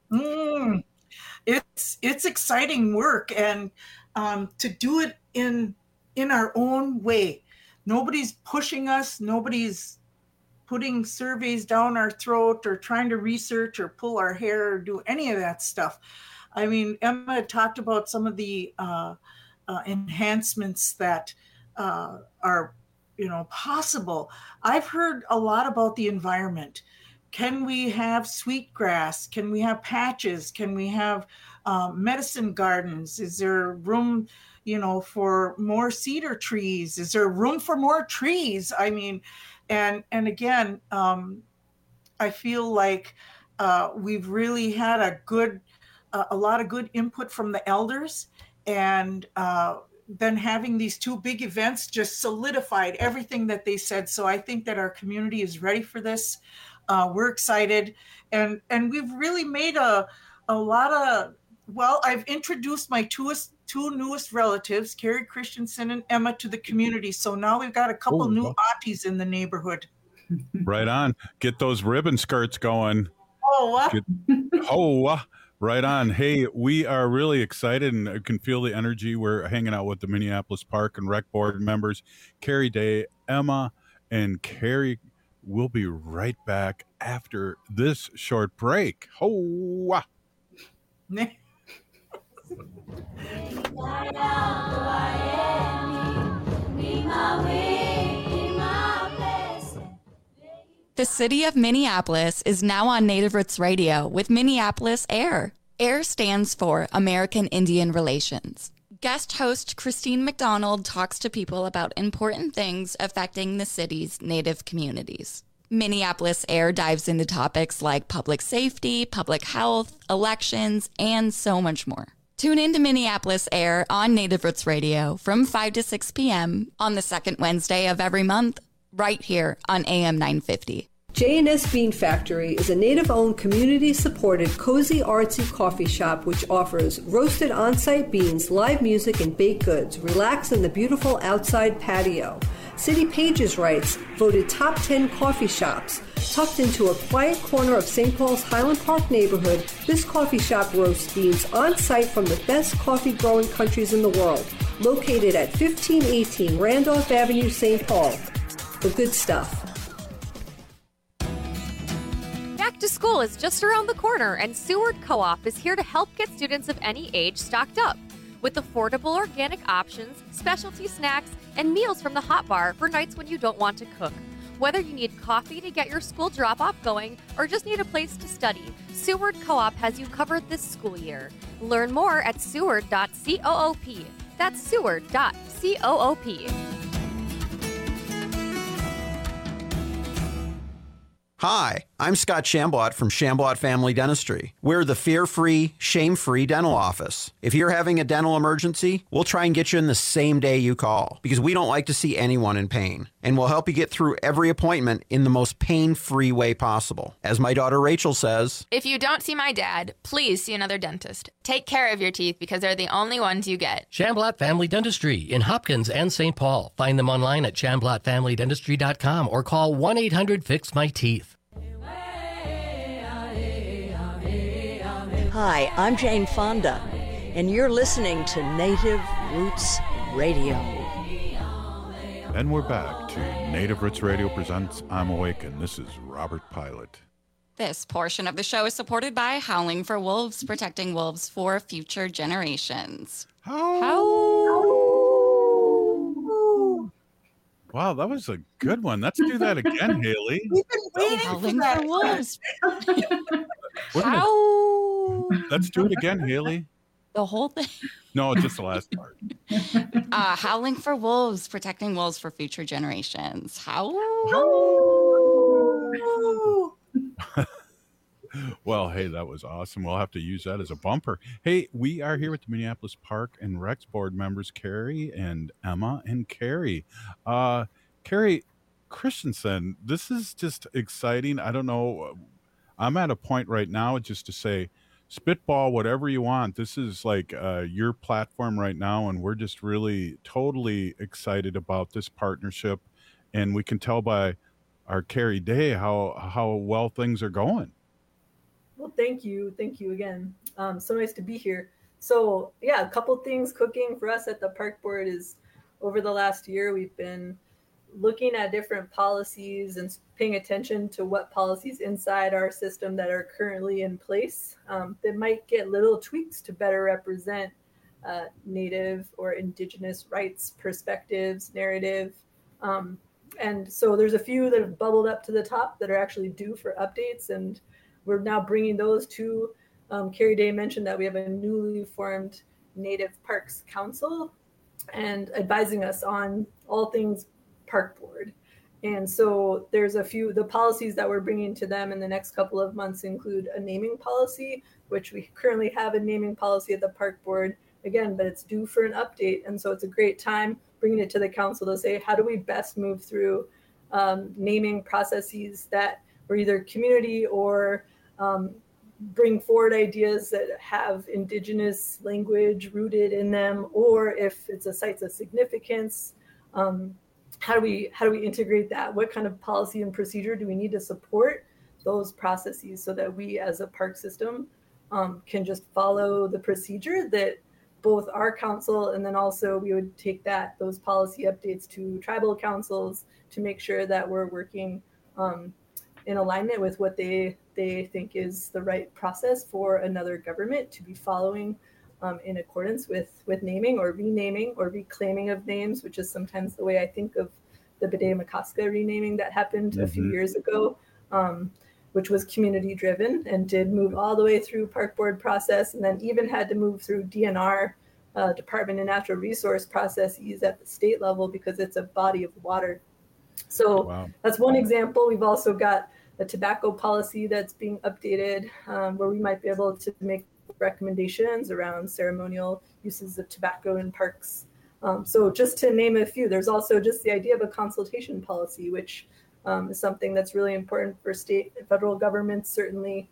It's exciting work, and to do it in our own way. Nobody's pushing us. Nobody's putting surveys down our throat or trying to research or pull our hair or do any of that stuff. I mean, Emma talked about some of the enhancements that are, possible. I've heard a lot about the environment. Can we have sweetgrass? Can we have patches? Can we have medicine gardens? Is there room, for more cedar trees? Is there room for more trees? I mean, and again, I feel like we've really had a lot of good input from the elders, and then having these 2 big events just solidified everything that they said. So I think that our community is ready for this. We're excited, and we've really made a lot of, I've introduced my two newest relatives, Carrie Christensen and Emma, to the community. So now we've got a couple new aunties in the neighborhood. Right on. Get those ribbon skirts going. Right on. Hey, we are really excited, and I can feel the energy. We're hanging out with the Minneapolis Park and Rec Board members, Carrie Day, Emma, and Carrie. We'll be right back after this short break. The city of Minneapolis is now on Native Roots Radio with Minneapolis AIR. AIR stands for American Indian Relations. Guest host Christine McDonald talks to people about important things affecting the city's Native communities. Minneapolis AIR dives into topics like public safety, public health, elections, and so much more. Tune in to Minneapolis AIR on Native Roots Radio from 5 to 6 p.m. on the second Wednesday of every month, right here on AM 950. J&S Bean Factory is a Native-owned, community-supported, cozy, artsy coffee shop which offers roasted on-site beans, live music, and baked goods. Relax in the beautiful outside patio. City Pages writes, voted top 10 coffee shops. Tucked into a quiet corner of St. Paul's Highland Park neighborhood, this coffee shop roasts beans on-site from the best coffee-growing countries in the world. Located at 1518 Randolph Avenue, St. Paul. The good stuff. Back to school is just around the corner, and Seward Co-op is here to help get students of any age stocked up with affordable organic options, specialty snacks, and meals from the hot bar for nights when you don't want to cook. Whether you need coffee to get your school drop-off going or just need a place to study, Seward Co-op has you covered this school year. Learn more at seward.coop. That's seward.coop. Hi, I'm Scott Shamblot from Shamblot Family Dentistry. We're the fear-free, shame-free dental office. If you're having a dental emergency, we'll try and get you in the same day you call because we don't like to see anyone in pain. And we'll help you get through every appointment in the most pain-free way possible. As my daughter Rachel says, if you don't see my dad, please see another dentist. Take care of your teeth because they're the only ones you get. Shamblot Family Dentistry in Hopkins and St. Paul. Find them online at shamblotfamilydentistry.com or call 1-800-FIX-MY-TEETH. Hi, I'm Jane Fonda, and you're listening to Native Roots Radio. And we're back to Native Roots Radio presents I'm Awake, and this is Robert Pilot. This portion of the show is supported by Howling for Wolves, protecting wolves for future generations. Wow, that was a good one. Let's do that again, Haley. We've been waiting Howling for that. for wolves. Let's do it again, Haley. The whole thing? No, just the last part. Howling for wolves, protecting wolves for future generations. Well, hey, that was awesome. We'll have to use that as a bumper. Hey, we are here with the Minneapolis Park and Recs board members, Carrie and Emma and Carrie. Carrie Christensen, this is just exciting. I don't know. I'm at a point right now just to say, spitball whatever you want. This is like your platform right now, and we're just really totally excited about this partnership. And we can tell by our Carrie Day how well things are going. Well, thank you again. So nice to be here. So yeah, a couple things cooking for us at the park board is over the last year we've been looking at different policies and paying attention to what policies inside our system that are currently in place that might get little tweaks to better represent Native or Indigenous rights, perspectives, narrative. And so there's a few that have bubbled up to the top that are actually due for updates, and we're now bringing those to Carrie Day mentioned that we have a newly formed Native Parks Council and advising us on all things park board. And so there's the policies that we're bringing to them in the next couple of months include a naming policy, which we currently have a naming policy at the park board again, but it's due for an update. And so it's a great time bringing it to the council to say, how do we best move through naming processes that were either community or bring forward ideas that have Indigenous language rooted in them, or if it's a sites of significance, how do we integrate that? What kind of policy and procedure do we need to support those processes so that we as a park system can just follow the procedure that both our council and then also we would take those policy updates to tribal councils to make sure that we're working in alignment with what they think is the right process for another government to be following in accordance with naming or renaming or reclaiming of names, which is sometimes the way I think of the Bideh-Makaska renaming that happened a few years ago, which was community driven and did move all the way through park board process and then even had to move through DNR, Department of Natural Resource processes at the state level because it's a body of water. So That's one example. We've also got a tobacco policy that's being updated where we might be able to make recommendations around ceremonial uses of tobacco in parks. So just to name a few, there's also just the idea of a consultation policy, which is something that's really important for state and federal governments, certainly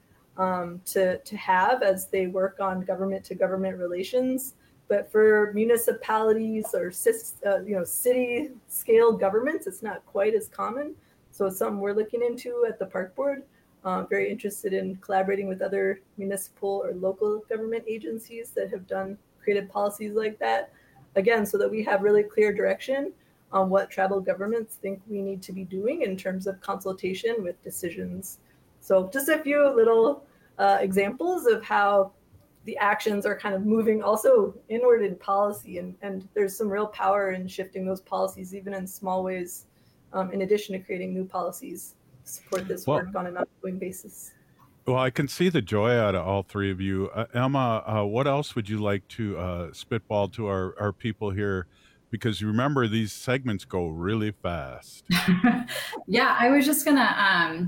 to have as they work on government to government relations. But for municipalities or city scale governments, it's not quite as common. So it's something we're looking into at the park board. Very interested in collaborating with other municipal or local government agencies that have created policies like that. Again, so that we have really clear direction on what tribal governments think we need to be doing in terms of consultation with decisions. So just a few little examples of how the actions are kind of moving also inward in policy. And there's some real power in shifting those policies, even in small ways, in addition to creating new policies to support this work on an ongoing basis. Well, I can see the joy out of all three of you. Emma, what else would you like to spitball to our people here because you remember these segments go really fast. Yeah, I was just gonna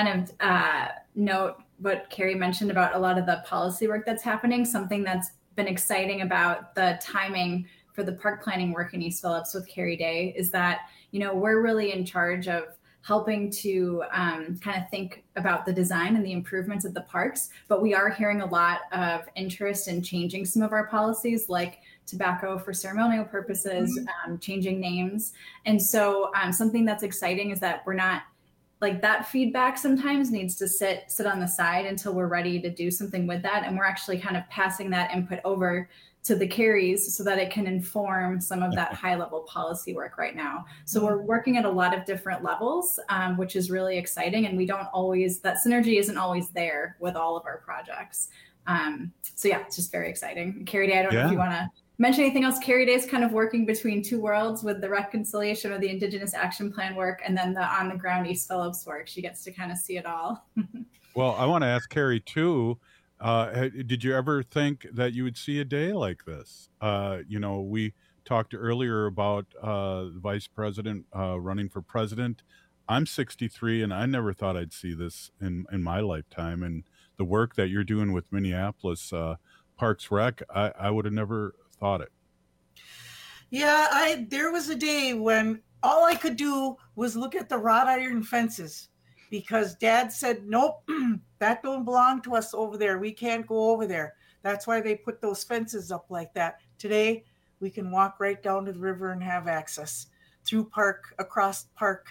note what Carrie mentioned about a lot of the policy work that's happening. Something that's been exciting about the timing for the park planning work in East Phillips with Carrie Day is that, we're really in charge of helping to kind of think about the design and the improvements of the parks, but we are hearing a lot of interest in changing some of our policies, like tobacco for ceremonial purposes, changing names. And so something that's exciting is that we're not, like, that feedback sometimes needs to sit on the side until we're ready to do something with that. And we're actually kind of passing that input over to the Carries so that it can inform some of that high level policy work right now. So we're working at a lot of different levels, which is really exciting. And that synergy isn't always there with all of our projects. So yeah, it's just very exciting. Carrie Day, I don't know if you want to mention anything else. Carrie Day is kind of working between two worlds with the reconciliation of the Indigenous Action Plan work and then the on the ground East Phillips work. She gets to kind of see it all. Well, I want to ask Carrie too, did you ever think that you would see a day like this? We talked earlier about the vice president running for president. I'm 63 and I never thought I'd see this in my lifetime. And the work that you're doing with Minneapolis Parks Rec, I would have never thought it. Yeah, there was a day when all I could do was look at the wrought iron fences because Dad said, nope, that don't belong to us over there. We can't go over there. That's why they put those fences up like that. Today, we can walk right down to the river and have access across park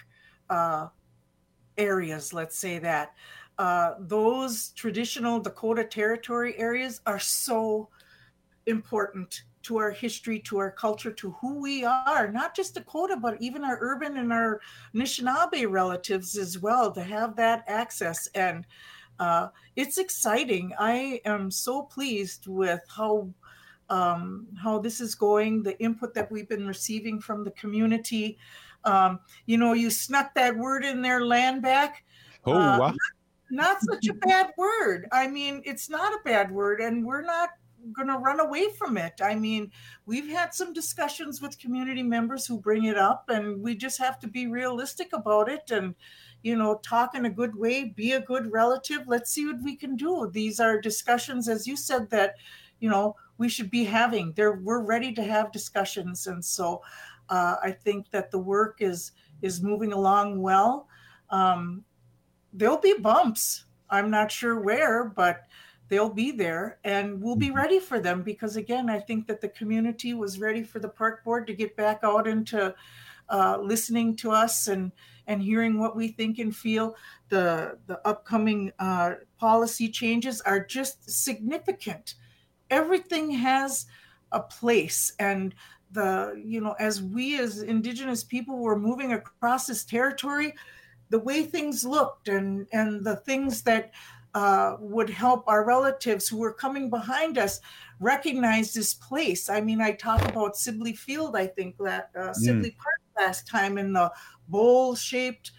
areas, let's say that. Those traditional Dakota Territory areas are so important to our history, to our culture, to who we are, not just Dakota, but even our urban and our Anishinaabe relatives as well, to have that access. And it's exciting. I am so pleased with how this is going, the input that we've been receiving from the community. You snuck that word in there, land back. Oh, wow. Not such a bad word. I mean, it's not a bad word, and we're not going to run away from it. I mean, we've had some discussions with community members who bring it up, and we just have to be realistic about it and, talk in a good way, be a good relative. Let's see what we can do. These are discussions, as you said, that, we should be having. We're ready to have discussions. And so I think that the work is moving along well. There'll be bumps. I'm not sure where, but they'll be there, and we'll be ready for them because, again, I think that the community was ready for the park board to get back out into listening to us and hearing what we think and feel. The upcoming policy changes are just significant. Everything has a place, and as we as Indigenous people were moving across this territory, the way things looked and the things that would help our relatives who were coming behind us recognize this place. I mean, I talked about Sibley Field, I think, Sibley Park last time, and the bowl-shaped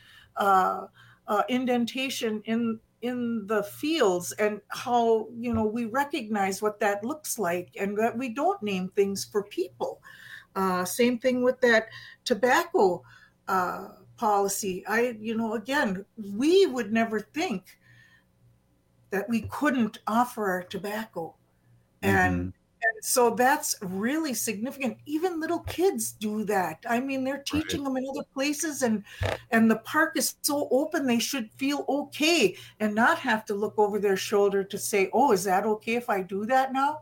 indentation in the fields, and how, we recognize what that looks like, and that we don't name things for people. Same thing with that tobacco policy. Again, we would never think that we couldn't offer our tobacco. And so that's really significant. Even little kids do that. I mean, they're teaching them in other places, and the park is so open, they should feel okay and not have to look over their shoulder to say, oh, is that okay if I do that now?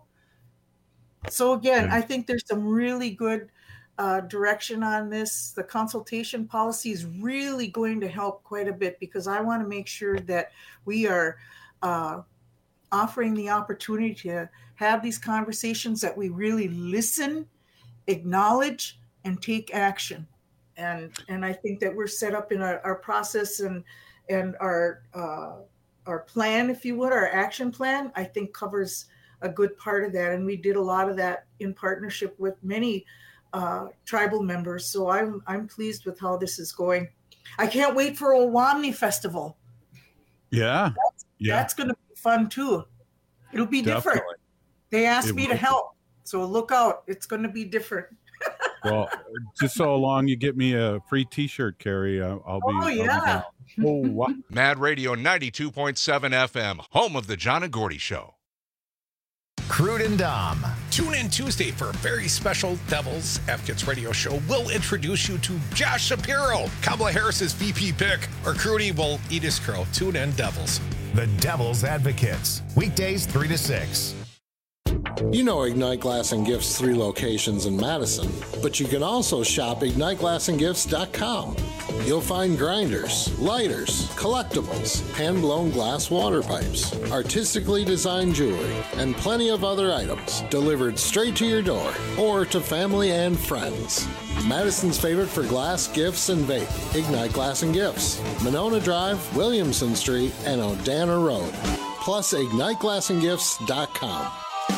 So again, I think there's some really good direction on this. The consultation policy is really going to help quite a bit, because I want to make sure that we are offering the opportunity to have these conversations, that we really listen, acknowledge, and take action. And I think that we're set up in our process and our plan, if you would, our action plan, I think covers a good part of that. And we did a lot of that in partnership with many tribal members. So I'm pleased with how this is going. I can't wait for Owamni Festival. Yeah. That's going to be fun too. It'll be different. They asked me to help. So look out. It's going to be different. Well, just so long you get me a free T-shirt, Carrie. I'll be. Oh, yeah. Oh, wow. Mad Radio 92.7 FM, home of the John and Gordy Show. Crude and Dom. Tune in Tuesday for a very special Devils Advocates radio show. We'll introduce you to Josh Shapiro, Kamala Harris's VP pick. Or Crudy will eat his crow. Tune in, Devils. The Devil's Advocates. Weekdays 3 to 6. You know Ignite Glass and Gifts 3 locations in Madison, but you can also shop IgniteGlassandGifts.com. You'll find grinders, lighters, collectibles, hand-blown glass water pipes, artistically designed jewelry, and plenty of other items delivered straight to your door or to family and friends. Madison's favorite for glass, gifts, and vape, Ignite Glass and Gifts, Monona Drive, Williamson Street, and Odana Road. Plus IgniteGlassandGifts.com.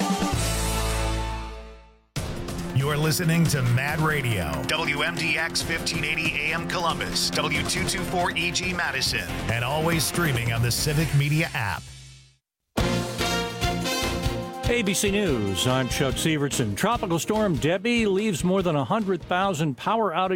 You're listening to Mad Radio, WMDX 1580 AM Columbus, W224 EG Madison, and always streaming on the Civic Media app. ABC News, I'm Chuck Severson. Tropical storm Debbie leaves more than 100,000 power outages